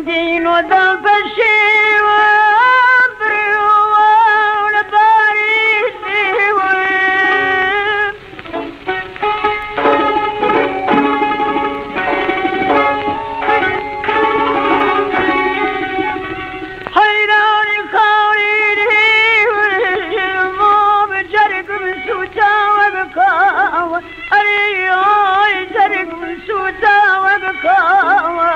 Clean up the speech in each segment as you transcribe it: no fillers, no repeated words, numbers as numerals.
دين وذنب الشيء وابري ونباريسي حيراني خاوريني والموم جرق من سوتا وبكاوة أريوي جرق من سوتا وبكاوة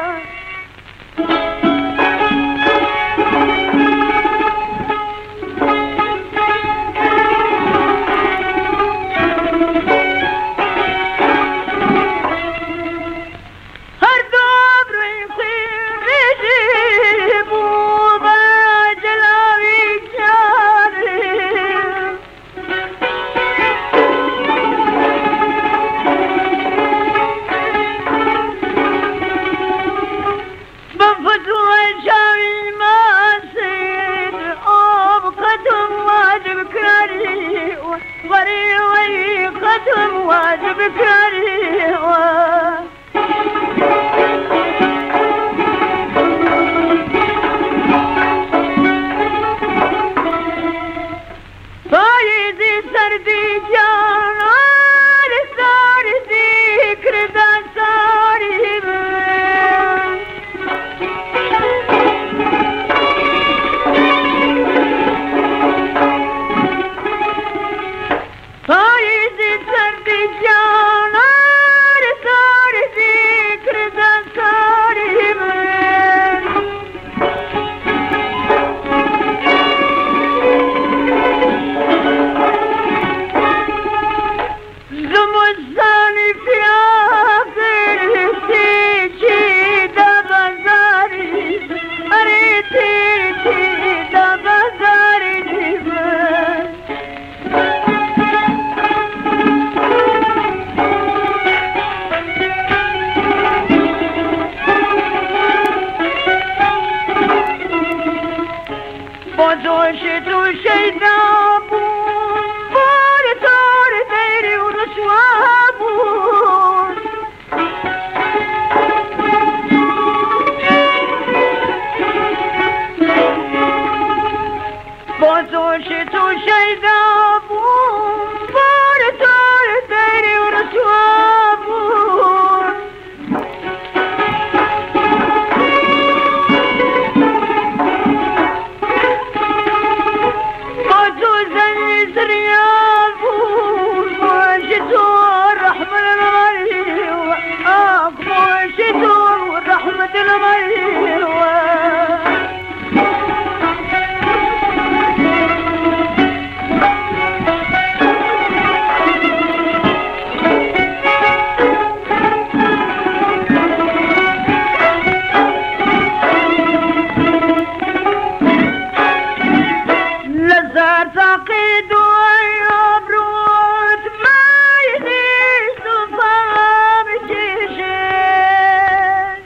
واجب كريوة فايدي سردي جانا لساري ذكر دا ساري فايدي سردي جانا لساري ذكر دا ساري زمزاني في آخر تيجي دا بزاري أريتي دا بزاري بازوشت و شیدابون بار تار دیری و رسوابون بازوشت و شیدابون بار تار دیری و رسوابون زريابون موشتون رحمة المريوة موشتون رحمة المريوة لزار تقيد ويبرد ما يديس فام تشين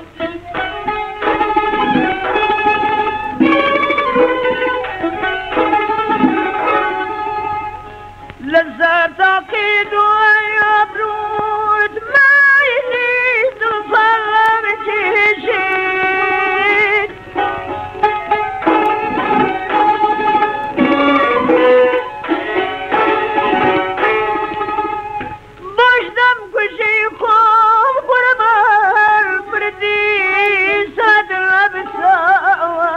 لزار تقيد ويبرد ما يديس فام تشين باشدم کشیخم قربان بردی صد بساوه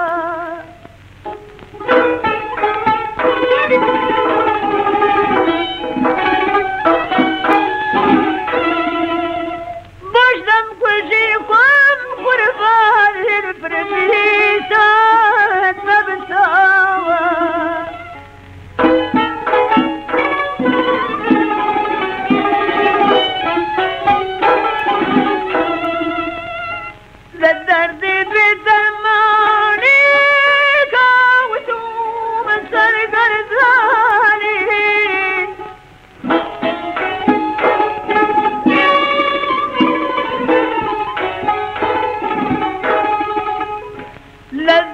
باشدم کشیخم قربان بردی صد بساوه للدرد بدرماني كاوتوم السرقرزاني للدرد